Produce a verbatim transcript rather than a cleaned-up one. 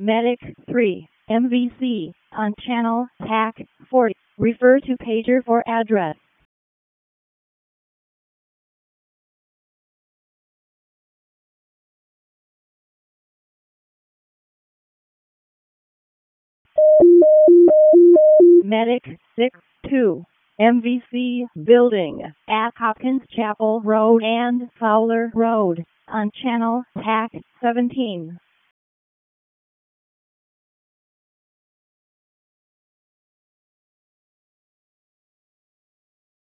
Medic three, M V C, on channel T A C forty. Refer to pager for address. Medic six two, M V C building at Hopkins Chapel Road and Fowler Road on channel T A C seventeen.